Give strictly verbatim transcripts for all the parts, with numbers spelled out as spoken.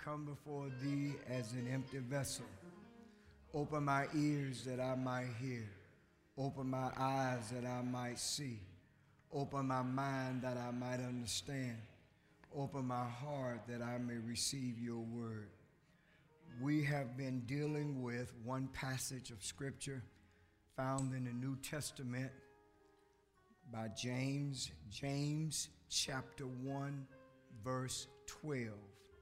come before thee as an empty vessel. Open my ears that I might hear. Open my eyes that I might see. Open my mind that I might understand. Open my heart that I may receive your word. We have been dealing with one passage of scripture found in the New Testament by James, James chapter one, verse twelve.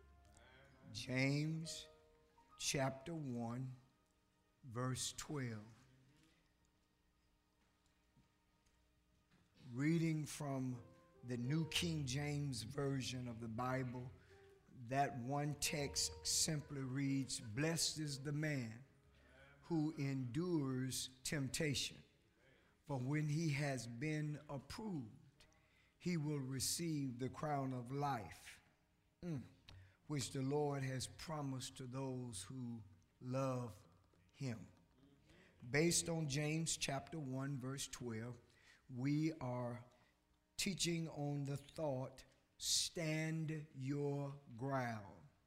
James chapter one, verse twelve. Reading from the New King James Version of the Bible, that one text simply reads, "Blessed is the man who endures temptation, for when he has been approved, he will receive the crown of life, mm, which the Lord has promised to those who love him." Based on James chapter one, verse twelve, we are teaching on the thought, stand your ground.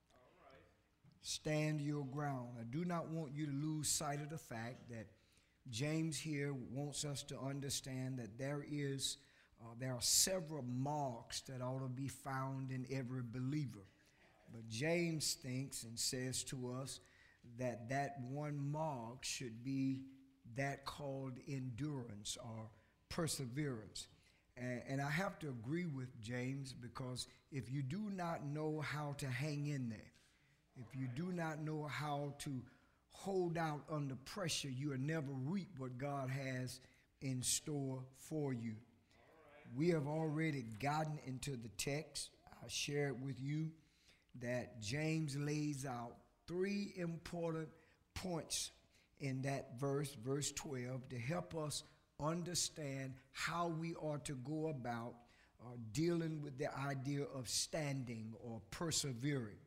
Stand your ground. I do not want you to lose sight of the fact that James here wants us to understand that there is, uh, there are several marks that ought to be found in every believer. But James thinks and says to us that that one mark should be that called endurance or perseverance. And, and I have to agree with James, because if you do not know how to hang in there, if you do not know how to hold out under pressure, you will never reap what God has in store for you. We have already gotten into the text. I shared with you that James lays out three important points in that verse, verse twelve, to help us understand how we are to go about uh, dealing with the idea of standing or persevering.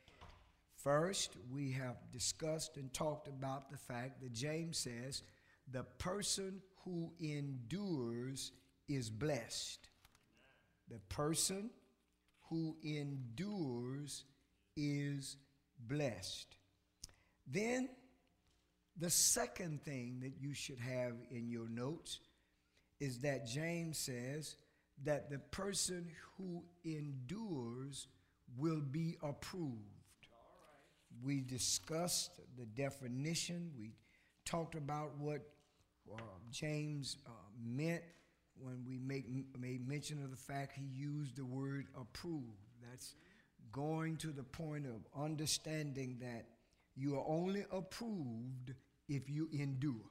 First, we have discussed and talked about the fact that James says the person who endures is blessed. The person who endures is blessed. Then, the second thing that you should have in your notes is that James says that the person who endures will be approved. We discussed the definition. We talked about what uh, James uh, meant when we make, made mention of the fact he used the word approved. That's going to the point of understanding that you are only approved if you endure.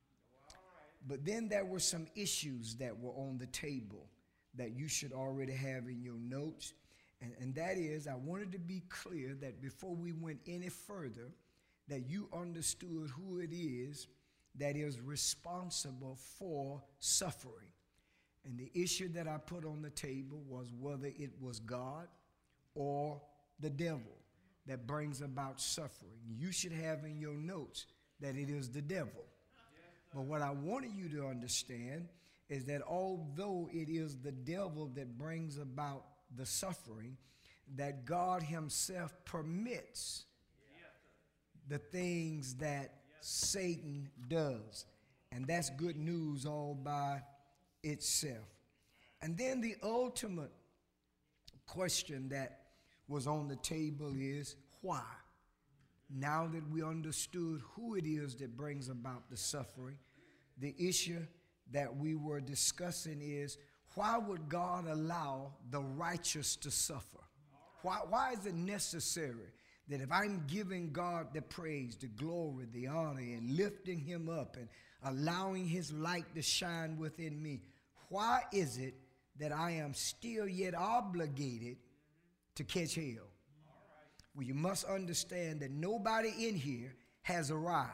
But then there were some issues that were on the table that you should already have in your notes. And, and that is, I wanted to be clear that before we went any further, that you understood who it is that is responsible for suffering. And the issue that I put on the table was whether it was God or the devil that brings about suffering. You should have in your notes that it is the devil. But what I wanted you to understand is that although it is the devil that brings about the suffering, that God himself permits the things that Satan does. And that's good news all by itself. And then the ultimate question that was on the table is why? Now that we understood who it is that brings about the suffering, the issue that we were discussing is, why would God allow the righteous to suffer? Why, why is it necessary that if I'm giving God the praise, the glory, the honor, and lifting him up and allowing his light to shine within me, why is it that I am still yet obligated to catch hell? Well, you must understand that nobody in here has arrived.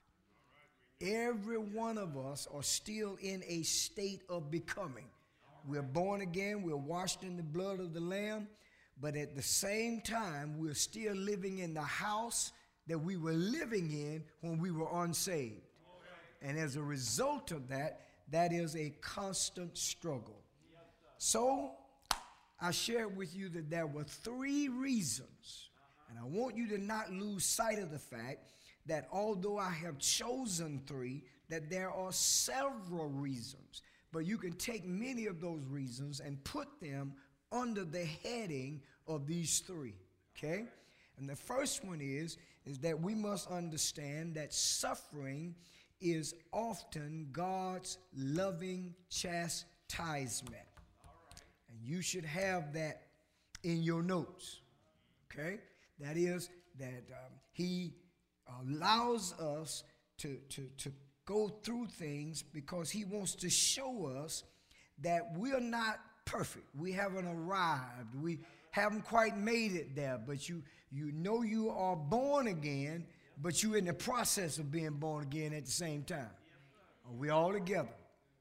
Every one of us are still in a state of becoming. We're born again, we're washed in the blood of the Lamb, but at the same time, we're still living in the house that we were living in when we were unsaved. And as a result of that, that is a constant struggle. So I shared with you that there were three reasons, and I want you to not lose sight of the fact that although I have chosen three, that there are several reasons. But you can take many of those reasons and put them under the heading of these three, okay? And the first one is, is that we must understand that suffering is often God's loving chastisement. And you should have that in your notes, okay? That is that um, he allows us to, to, to go through things because he wants to show us that we're not perfect. We haven't arrived. We haven't quite made it there, but you, you know you are born again, but you're in the process of being born again at the same time. Are we all together?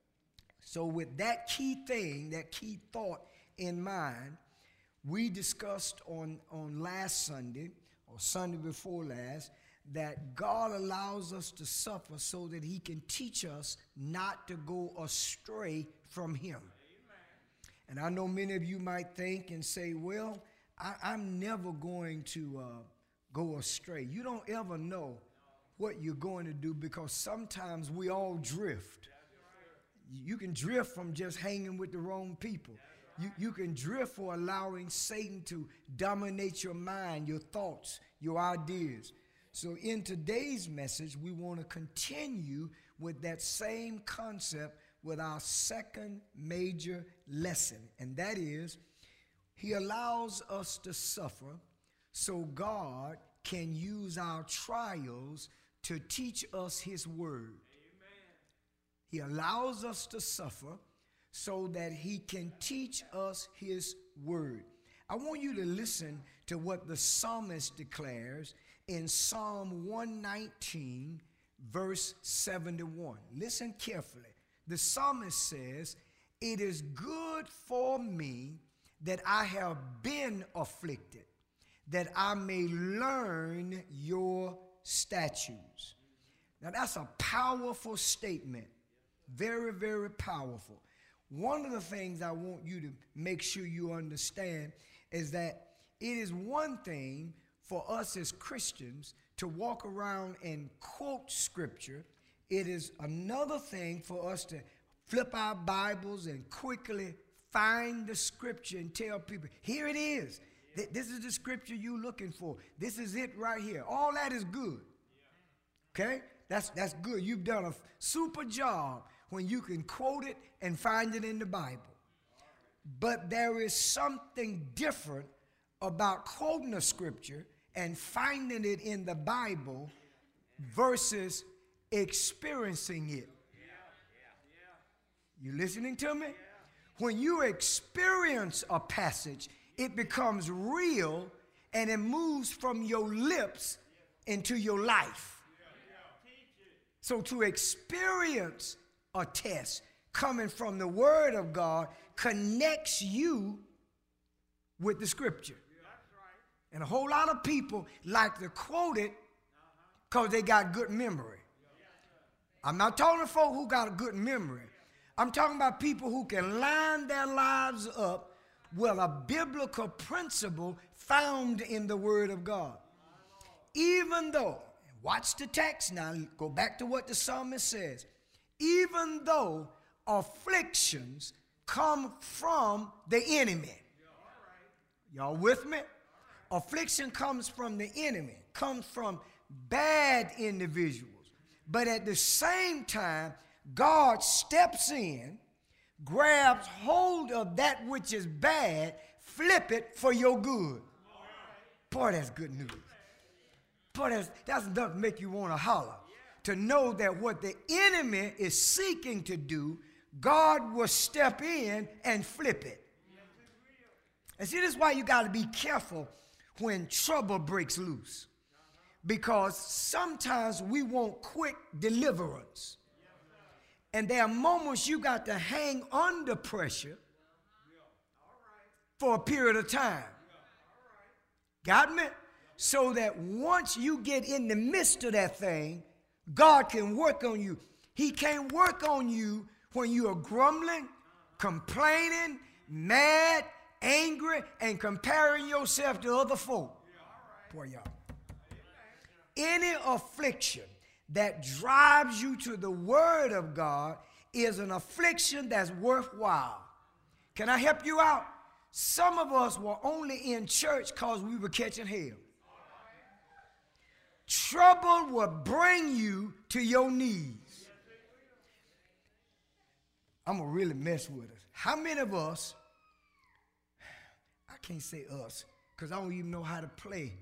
So with that key thing, that key thought in mind, we discussed on, on last Sunday, or Sunday before last, that God allows us to suffer so that he can teach us not to go astray from him. Amen. And I know many of you might think and say, well, I, I'm never going to uh, go astray. You don't ever know what you're going to do because sometimes we all drift. You can drift from just hanging with the wrong people. You, you can drift for allowing Satan to dominate your mind, your thoughts, your ideas. So in today's message, we want to continue with that same concept with our second major lesson. And that is, he allows us to suffer so God can use our trials to teach us his word. Amen. He allows us to suffer so that he can teach us his word. I want you to listen to what the psalmist declares in Psalm one nineteen, verse seventy-one. Listen carefully. The psalmist says, "It is good for me that I have been afflicted, that I may learn your statutes." Now that's a powerful statement. Very, very powerful. One of the things I want you to make sure you understand is that it is one thing for us as Christians to walk around and quote scripture. It is another thing for us to flip our Bibles and quickly find the scripture and tell people, here it is. This is the scripture you're looking for. This is it right here. All that is good. Okay? That's, that's good. You've done a super job when you can quote it and find it in the Bible. But there is something different about quoting a scripture and finding it in the Bible versus experiencing it. You listening to me? When you experience a passage, it becomes real and it moves from your lips into your life. So to experience a test coming from the Word of God connects you with the scripture. And a whole lot of people like to quote it because they got good memory. I'm not talking to folk who got a good memory. I'm talking about people who can line their lives up with a biblical principle found in the Word of God. Even though, watch the text now, go back to what the psalmist says. Even though afflictions come from the enemy. Y'all with me? Affliction comes from the enemy, comes from bad individuals. But at the same time, God steps in, grabs hold of that which is bad, flip it for your good. Boy, that's good news. Boy, that's, that's enough to make you want to holler. To know that what the enemy is seeking to do, God will step in and flip it. And see, this is why you got to be careful when trouble breaks loose. Because sometimes we want quick deliverance. And there are moments you got to hang under pressure for a period of time. Got me? So that once you get in the midst of that thing, God can work on you. He can't work on you when you are grumbling, complaining, mad, angry, and comparing yourself to other folk. for y'all. Any affliction that drives you to the Word of God is an affliction that's worthwhile. Can I help you out? Some of us were only in church because we were catching hell. Trouble will bring you to your knees. I'm going to really mess with us. How many of us, I can't say us, because I don't even know how to play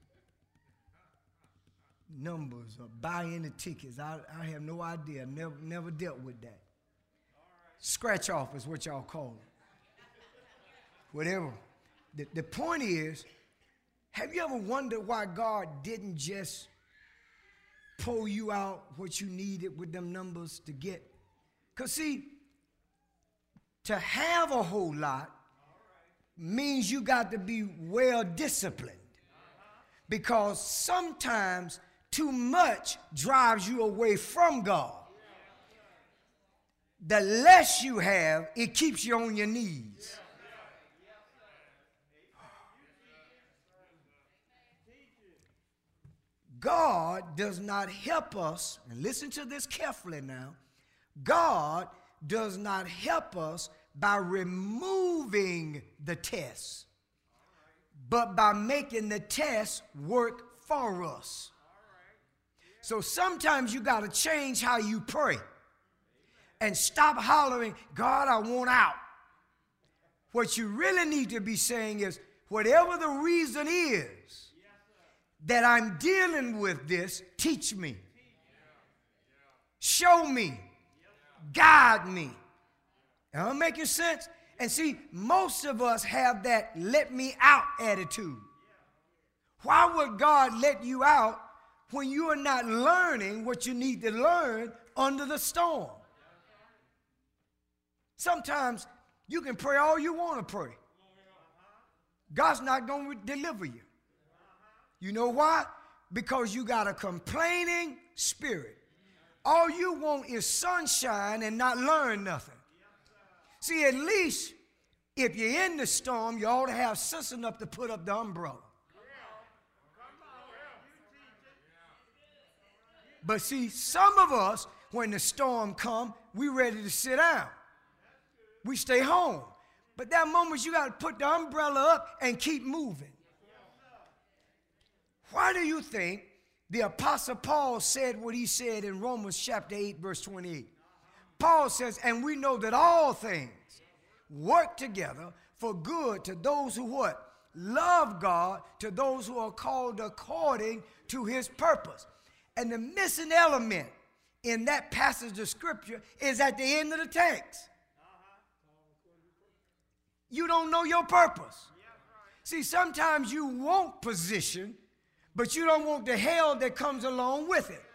numbers or buy any tickets. I, I have no idea. Never, never dealt with that. Scratch off is what y'all call it. Whatever. The, the point is, have you ever wondered why God didn't just pull you out what you needed with them numbers to get? Because see, to have a whole lot means you got to be well disciplined. Because sometimes too much drives you away from God. The less you have, it keeps you on your knees. God does not help us, and listen to this carefully now, God does not help us by removing the test, but by making the test work for us. So sometimes you got to change how you pray and stop hollering, God, I want out. What you really need to be saying is, whatever the reason is that I'm dealing with this, teach me, show me, guide me. Am I making sense? And see, most of us have that let me out attitude. Why would God let you out when you are not learning what you need to learn under the storm? Sometimes you can pray all you want to pray. God's not going to deliver you. You know why? Because you got a complaining spirit. All you want is sunshine and not learn nothing. See, at least if you're in the storm, you ought to have sense enough to put up the umbrella. But see, some of us, when the storm comes, we ready to sit down. We stay home. But that moment you got to put the umbrella up and keep moving. Why do you think the Apostle Paul said what he said in Romans chapter eight, verse twenty-eight? Paul says, and we know that all things work together for good to those who what? Love God, to those who are called according to his purpose. And the missing element in that passage of scripture is at the end of the text. You don't know your purpose. See, sometimes you want position, but you don't want the hell that comes along with it.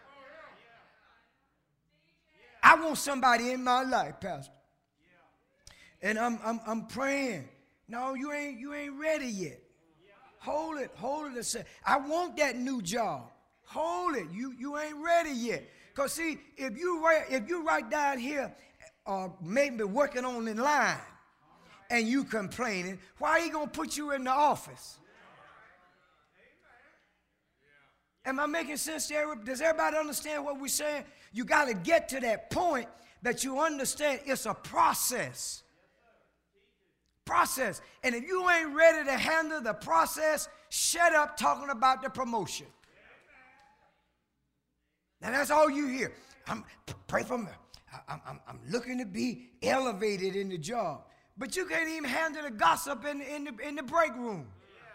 I want somebody in my life, Pastor. And I'm I'm I'm praying. No, you ain't you ain't ready yet. Hold it, hold it a second. I want that new job. Hold it. You you ain't ready yet. Because see, if you right, if you right down here, uh, maybe working on the line, and you complaining, why are he gonna put you in the office? Am I making sense to everybody? Does everybody understand what we're saying? You got to get to that point that you understand it's a process. Process. And if you ain't ready to handle the process, shut up talking about the promotion. Now that's all you hear. I'm pray for me. I'm, I'm, I'm looking to be elevated in the job. But you can't even handle the gossip in, in, the, in the break room.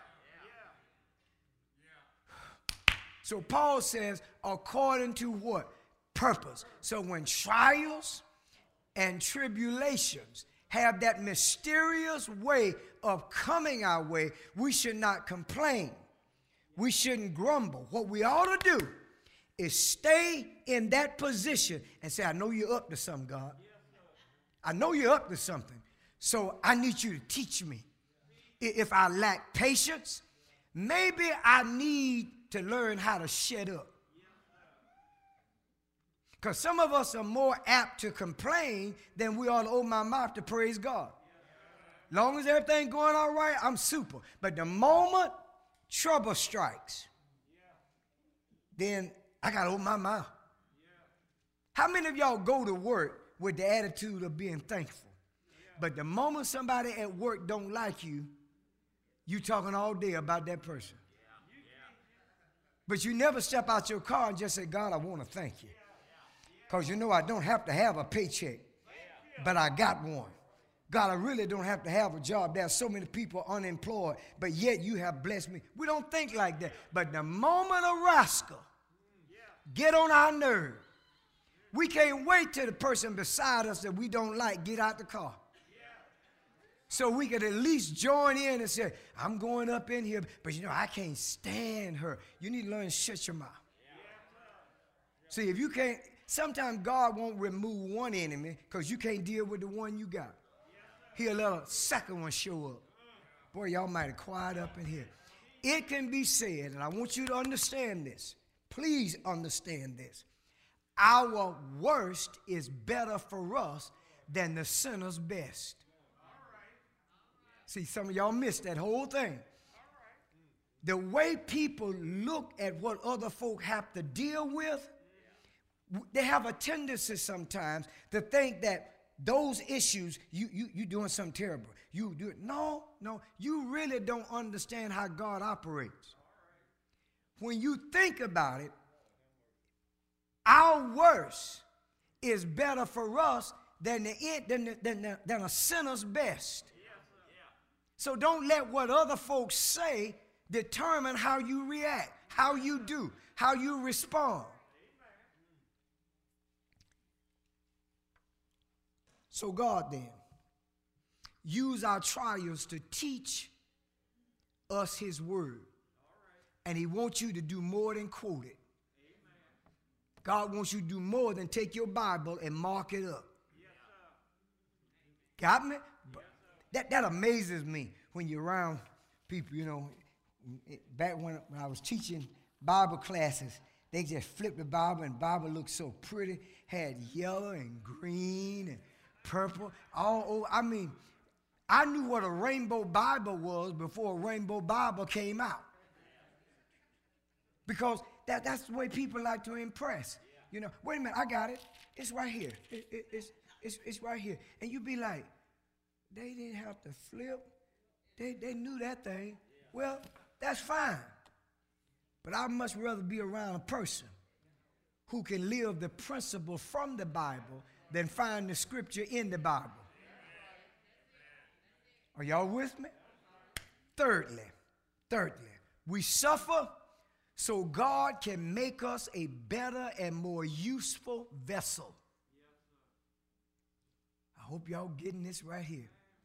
So Paul says, according to what? Purpose. So when trials and tribulations have that mysterious way of coming our way, we should not complain. We shouldn't grumble. What we ought to do is stay in that position and say, I know you're up to something, God. I know you're up to something. So I need you to teach me. If I lack patience, maybe I need to learn how to shut up. Because some of us are more apt to complain than we are to open my mouth to praise God. Long as everything going all right, I'm super. But the moment trouble strikes, then I got to open my mouth. How many of y'all go to work with the attitude of being thankful? But the moment somebody at work don't like you, you talking all day about that person. But you never step out your car and just say, God, I want to thank you. Because you know I don't have to have a paycheck, but I got one. God, I really don't have to have a job. There are so many people unemployed, but yet you have blessed me. We don't think like that. But the moment a rascal get on our nerve, we can't wait till the person beside us that we don't like get out the car. So we could at least join in and say, I'm going up in here, but you know, I can't stand her. You need to learn to shut your mouth. See, if you can't, sometimes God won't remove one enemy because you can't deal with the one you got. He'll let a second one show up. Boy, y'all might have quiet up in here. It can be said, and I want you to understand this. Please understand this. Our worst is better for us than the sinner's best. See, some of y'all missed that whole thing. The way people look at what other folk have to deal with, they have a tendency sometimes to think that those issues, you you you doing something terrible. You do it. No, no, you really don't understand how God operates. When you think about it, our worst is better for us than the than the, than, the, than a sinner's best. So don't let what other folks say determine how you react, how you do, how you respond. So God then, use our trials to teach us his word. And he wants you to do more than quote it. God wants you to do more than take your Bible and mark it up. Got me? That, that amazes me when you're around people, you know. Back when, when I was teaching Bible classes, they just flipped the Bible, and the Bible looked so pretty. Had yellow and green and purple. All over. I mean, I knew what a rainbow Bible was before a rainbow Bible came out. Because that, that's the way people like to impress. You know, wait a minute, I got it. It's right here. It, it, it's, it's, it's right here. And you be like, they didn't have to flip. They, they knew that thing. Well, that's fine. But I much rather be around a person who can live the principle from the Bible than find the scripture in the Bible. Are y'all with me? Thirdly, thirdly, we suffer so God can make us a better and more useful vessel. I hope y'all getting this right here.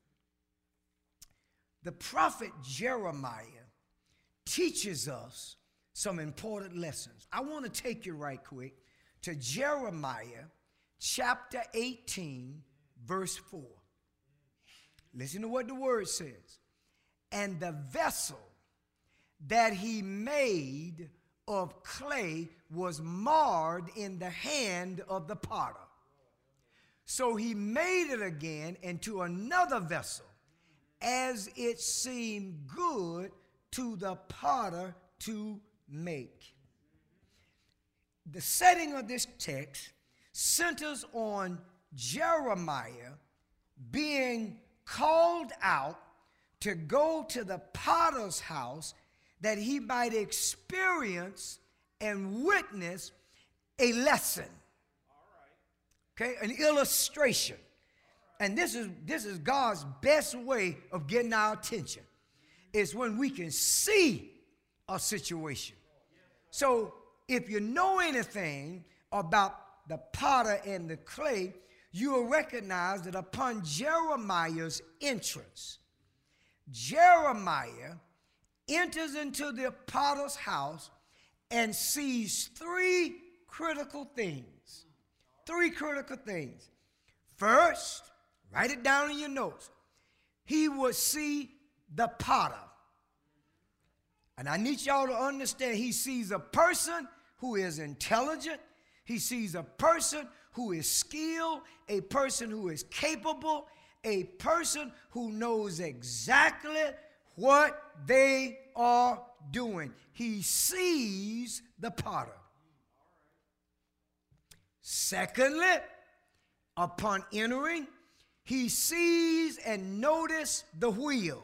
The prophet Jeremiah teaches us some important lessons. I want to take you right quick to Jeremiah chapter eighteen, verse four. Listen to what the word says. And the vessel that he made of clay was marred in the hand of the potter. So he made it again into another vessel, as it seemed good to the potter to make. The setting of this text centers on Jeremiah being called out to go to the potter's house that he might experience and witness a lesson. Okay, an illustration. And this is this is God's best way of getting our attention. Is when we can see a situation. So if you know anything about the potter and the clay, you will recognize that upon Jeremiah's entrance, Jeremiah enters into the potter's house and sees three critical things. Three critical things. First, write it down in your notes. He would see the potter. And I need y'all to understand, he sees a person who is intelligent. He sees a person who is skilled, a person who is capable, a person who knows exactly what they are doing. He sees the potter. Secondly, upon entering, he sees and notices the wheel.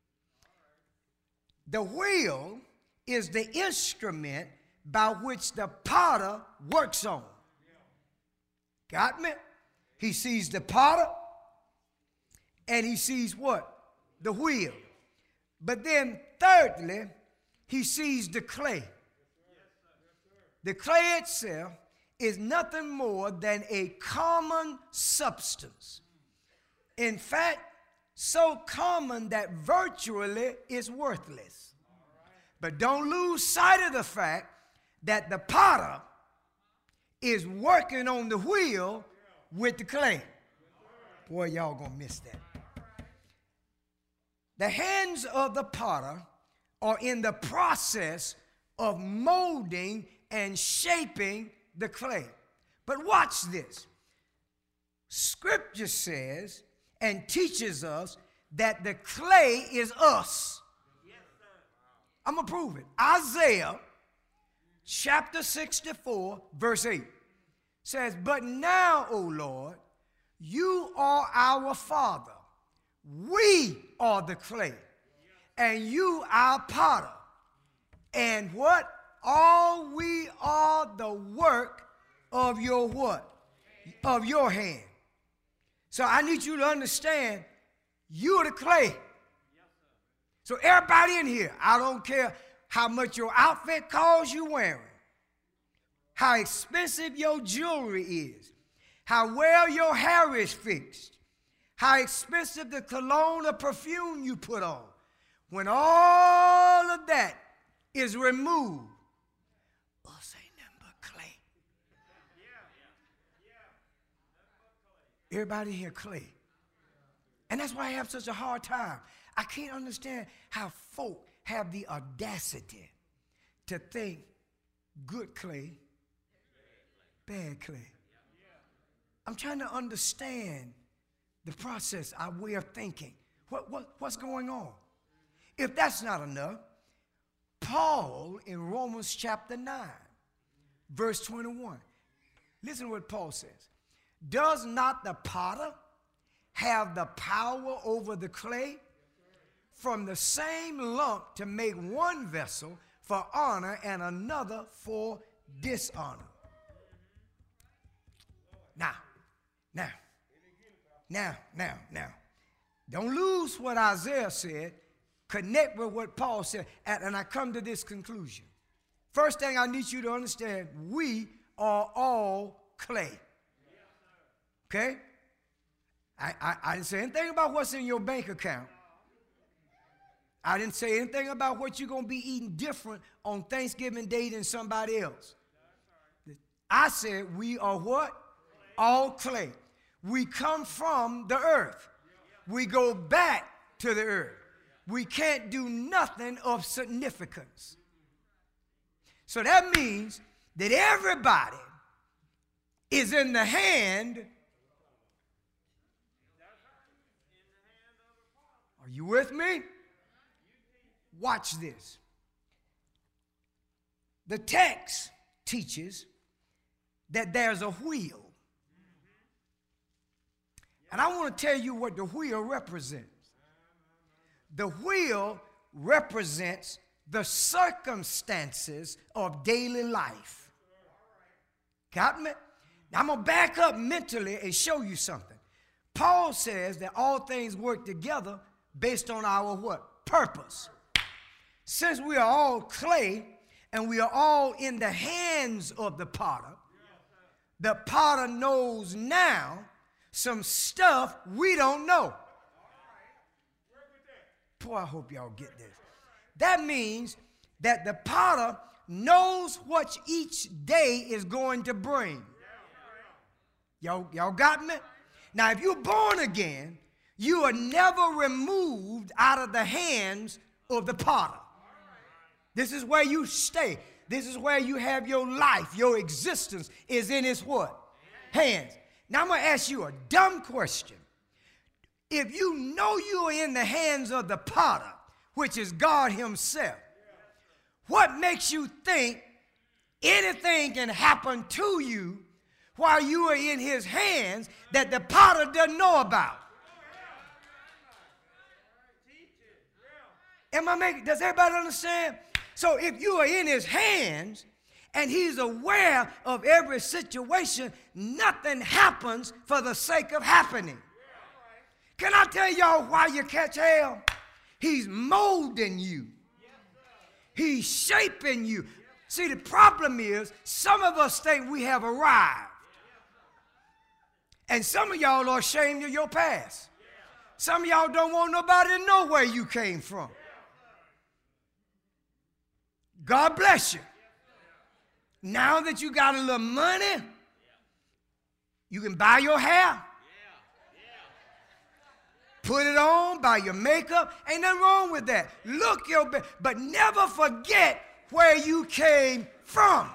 The wheel is the instrument by which the potter works on. Got me? He sees the potter and he sees what? The wheel. But then thirdly, he sees the clay. The clay itself is nothing more than a common substance. In fact, so common that virtually is worthless. But don't lose sight of the fact that the potter is working on the wheel with the clay. Boy, y'all gonna miss that. The hands of the potter are in the process of molding and shaping the clay. But watch this. Scripture says and teaches us that the clay is us. I'm going to prove it. Isaiah chapter sixty-four, verse eight says, "But now, O Lord, you are our Father. We are the clay, and you our potter. And what? All we are the work of your what? Of your hand." So I need you to understand, you're the clay. So everybody in here, I don't care how much your outfit costs you wearing, how expensive your jewelry is, how well your hair is fixed, how expensive the cologne or perfume you put on. When all of that is removed, us ain't nothing but clay. Everybody here clay. And that's why I have such a hard time. I can't understand how folk have the audacity to think good clay, bad clay. I'm trying to understand the process, our way of thinking. What, what, what's going on? If that's not enough, Paul in Romans chapter nine, verse twenty-one. Listen to what Paul says. "Does not the potter have the power over the clay, from the same lump to make one vessel for honor and another for dishonor?" Now, now, now, now, now, don't lose what Isaiah said. Connect with what Paul said, and, and I come to this conclusion. First thing I need you to understand, we are all clay. Okay? I, I, I didn't say anything about what's in your bank account. I didn't say anything about what you're going to be eating different on Thanksgiving Day than somebody else. I said we are what? All clay. We come from the earth. We go back to the earth. We can't do nothing of significance. So that means that everybody is in the hand. Are you with me? Watch this. The text teaches that there's a wheel. And I want to tell you what the wheel represents. The wheel represents the circumstances of daily life. Got me? Now I'm going to back up mentally and show you something. Paul says that all things work together based on our what? Purpose. Since we are all clay and we are all in the hands of the potter, the potter knows now some stuff we don't know. Boy, I hope y'all get this. That means that the potter knows what each day is going to bring. Y'all, y'all got me? Now, if you're born again, you are never removed out of the hands of the potter. This is where you stay. This is where you have your life. Your existence is in his what? Hands. Now, I'm going to ask you a dumb question. If you know you are in the hands of the potter, which is God himself. What makes you think anything can happen to you while you are in his hands that the potter doesn't know about? Am I making, does everybody understand? So if you are in his hands and he's aware of every situation, nothing happens for the sake of happening. Can I tell y'all why you catch hell? He's molding you. He's shaping you. See, the problem is some of us think we have arrived. And some of y'all are ashamed of your past. Some of y'all don't want nobody to know where you came from. God bless you. Now that you got a little money, you can buy your hair. Put it on, buy your makeup. Ain't nothing wrong with that. Look your best, but never forget where you came from.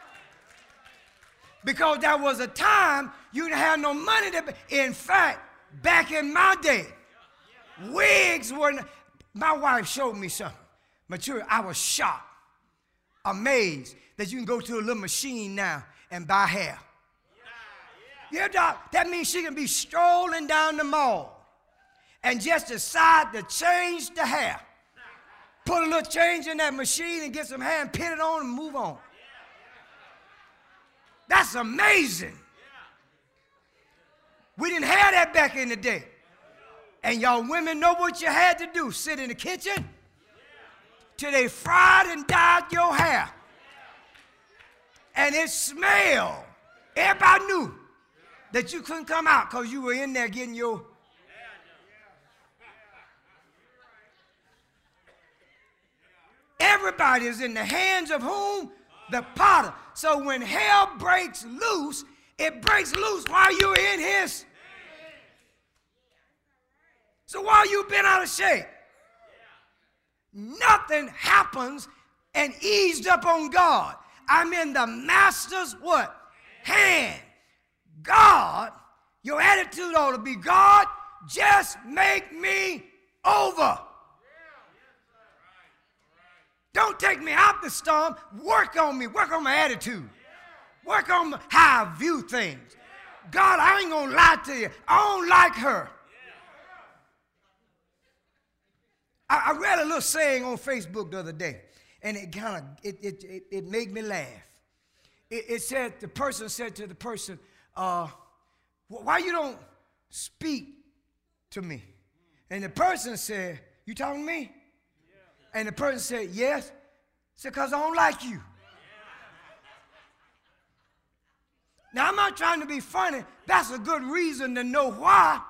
Because there was a time you didn't have no money to buy. In fact, back in my day, wigs were not, my wife showed me something. Mature, I was shocked, amazed that you can go to a little machine now and buy hair. Yeah, doc, that means she can be strolling down the mall and just decide to change the hair. Put a little change in that machine and get some hair and pin it on and move on. That's amazing. We didn't have that back in the day. And y'all women know what you had to do. Sit in the kitchen till they fried and dyed your hair. And it smelled. Everybody knew that you couldn't come out because you were in there getting your... Everybody is in the hands of whom? The potter. So when hell breaks loose, it breaks loose while you're in his. So while you've been out of shape, nothing happens and eased up on God. I'm in the master's what? Hand. God, your attitude ought to be, God, just make me over. Don't take me out the storm. Work on me. Work on my attitude. Work on how I view things. God, I ain't going to lie to you. I don't like her. I, I read a little saying on Facebook the other day, and it kind of, it, it, it, it made me laugh. It, it said, the person said to the person, uh, why you don't speak to me? And the person said, you talking to me? And the person said, yes. Said, because I don't like you. Now, I'm not trying to be funny. That's a good reason to know why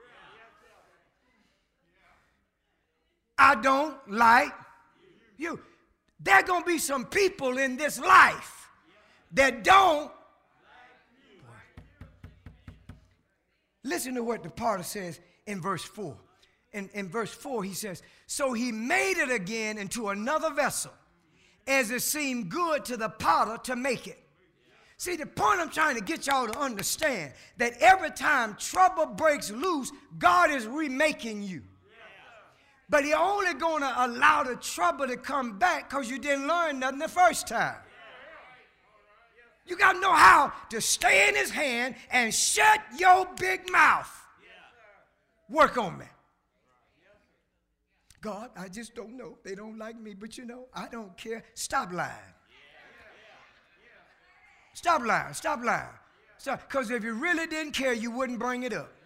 I don't like you. There are going to be some people in this life that don't. Listen to what the potter says in verse four. In, in verse four, he says, so he made it again into another vessel, as it seemed good to the potter to make it. See, the point I'm trying to get y'all to understand, that every time trouble breaks loose, God is remaking you. But he only going to allow the trouble to come back because you didn't learn nothing the first time. You got to know how to stay in his hand and shut your big mouth. Work on me. God, I just don't know. They don't like me, but you know, I don't care. Stop lying. Stop lying. Stop lying. Because if you really didn't care, you wouldn't bring it up.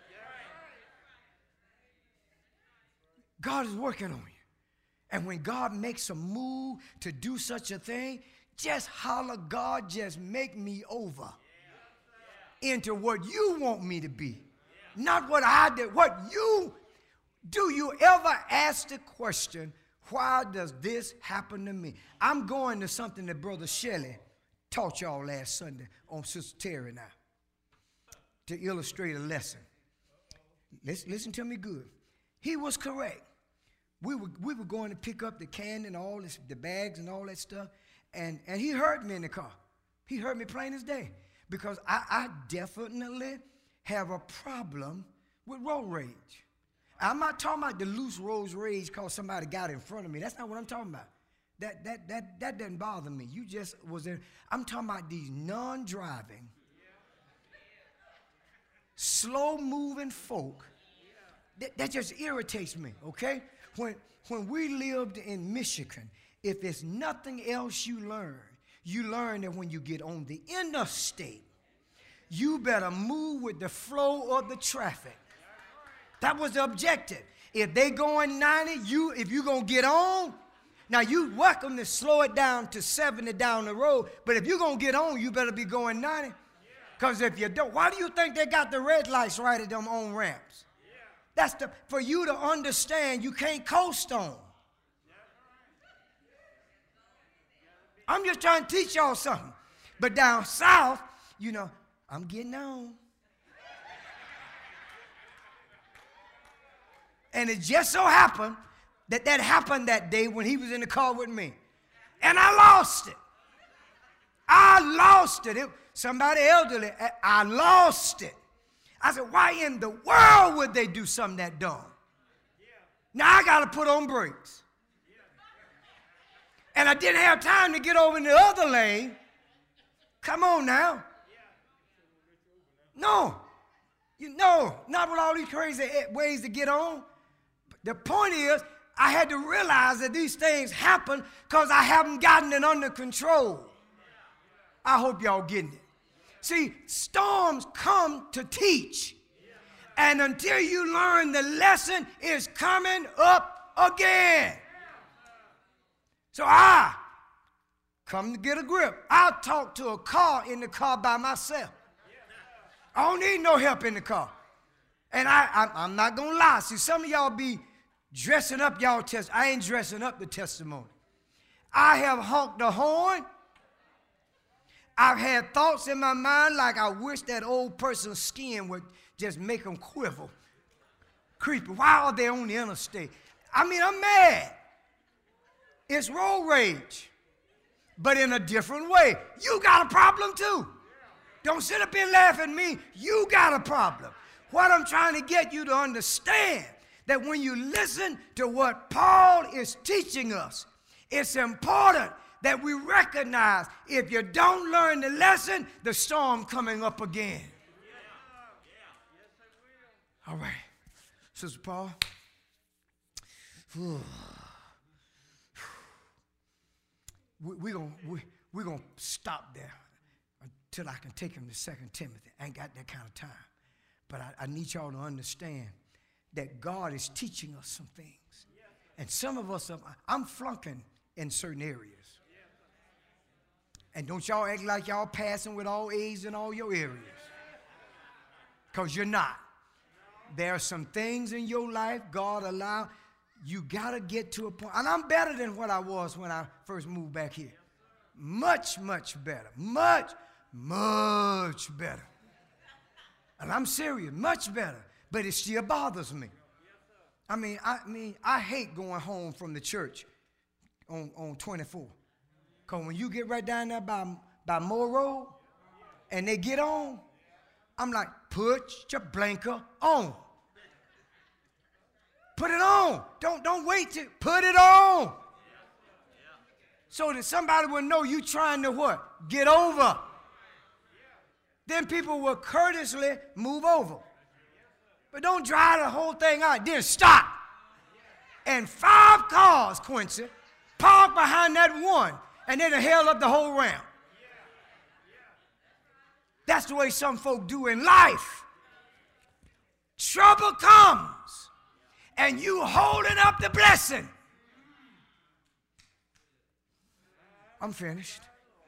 God is working on you. And when God makes a move to do such a thing, just holler, God, just make me over into what you want me to be. Not what I did, what you. Do you ever ask the question, why does this happen to me? I'm going to something that Brother Shelley taught y'all last Sunday on Sister Terry now to illustrate a lesson. Listen, listen to me good. He was correct. We were, we were going to pick up the candy and all this, the bags and all that stuff, and, and he heard me in the car. He heard me plain as day because I, I definitely have a problem with road rage. I'm not talking about the loose roads rage because somebody got in front of me. That's not what I'm talking about. That, that, that, that doesn't bother me. You just was there. I'm talking about these non-driving, slow-moving folk. That, that just irritates me, okay? When, when we lived in Michigan, if there's nothing else you learn, you learn that when you get on the interstate, you better move with the flow of the traffic. That was the objective. If they going ninety, you if you going to get on, now you welcome to slow it down to seventy down the road, but if you're going to get on, you better be going ninety. Because if you don't, why do you think they got the red lights right at them on ramps? That's the, for you to understand you can't coast on. I'm just trying to teach y'all something. But down south, you know, I'm getting on. And it just so happened that that happened that day when he was in the car with me. And I lost it. I lost it. it somebody elderly, I lost it. I said, why in the world would they do something that dumb? Now I got to put on brakes. And I didn't have time to get over in the other lane. Come on now. No. You know, not with all these crazy ways to get on. The point is, I had to realize that these things happen because I haven't gotten it under control. I hope y'all getting it. See, storms come to teach. And until you learn the lesson is coming up again. So I come to get a grip. I'll talk to a car in the car by myself. I don't need no help in the car. And I, I, I'm not going to lie. See, some of y'all be dressing up y'all test. I ain't dressing up the testimony. I have honked the horn. I've had thoughts in my mind like I wish that old person's skin would just make them quiver. Creepy. Why are they on the interstate? I mean, I'm mad. It's road rage, but in a different way. You got a problem too. Don't sit up and laugh at me. You got a problem. What I'm trying to get you to understand, that when you listen to what Paul is teaching us, it's important that we recognize if you don't learn the lesson, the storm coming up again. All right, Sister Paul. We're we gonna we, we gonna stop there until I can take him to Second Timothy. I ain't got that kind of time. But I, I need y'all to understand that God is teaching us some things. And some of us, are, I'm flunking in certain areas. And don't y'all act like y'all passing with all A's in all your areas. Because you're not. There are some things in your life God allow. You got to get to a point. And I'm better than what I was when I first moved back here. Much, much better. Much, much better. And I'm serious, much better. But it still bothers me. I mean, I mean, I hate going home from the church on, on twenty-four. Because when you get right down there by, by Moore Road and they get on, I'm like, put your blinker on. Put it on. Don't, don't wait to put it on. So that somebody will know you trying to what? Get over. Then people will courteously move over. But don't drive the whole thing out. Then stop. And five cars, Quincy, parked behind that one, and then held up the whole ramp. That's the way some folk do in life. Trouble comes, and you holding up the blessing. I'm finished.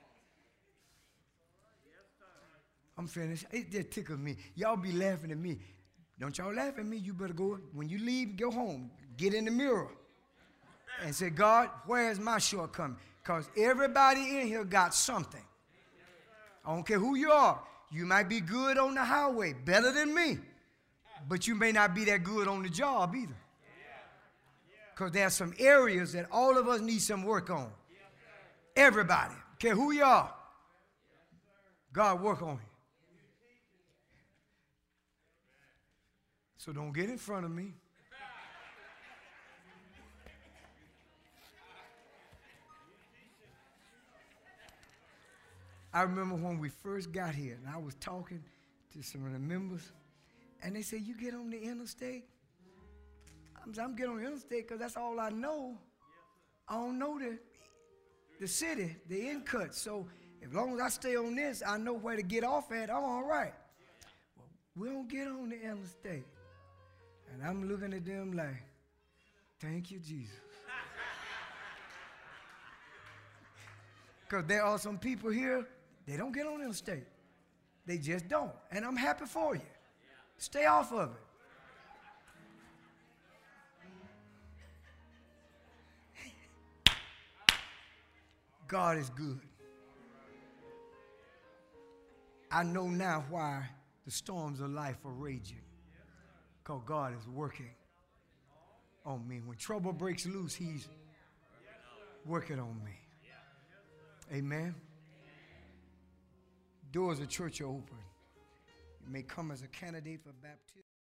I'm finished. It just tickled me. Y'all be laughing at me. Don't y'all laugh at me. You better go, when you leave, go home. Get in the mirror and say, God, where's my shortcoming? Because everybody in here got something. I don't care who you are. You might be good on the highway, better than me. But you may not be that good on the job either. Because there are some areas that all of us need some work on. Everybody. Care who you are. God work on you. So don't get in front of me. I remember when we first got here, and I was talking to some of the members, and they said, you get on the interstate? I'm, I'm getting on the interstate because that's all I know. I don't know the, the city, the end cut. So as long as I stay on this, I know where to get off at. I'm all right. Well, we don't get on the interstate. And I'm looking at them like, thank you, Jesus. Because there are some people here, they don't get on the interstate. They just don't. And I'm happy for you. Stay off of it. God is good. I know now why the storms of life are raging. Because God is working on me. When trouble breaks loose, he's working on me. Amen. Doors of church are open. You may come as a candidate for baptism.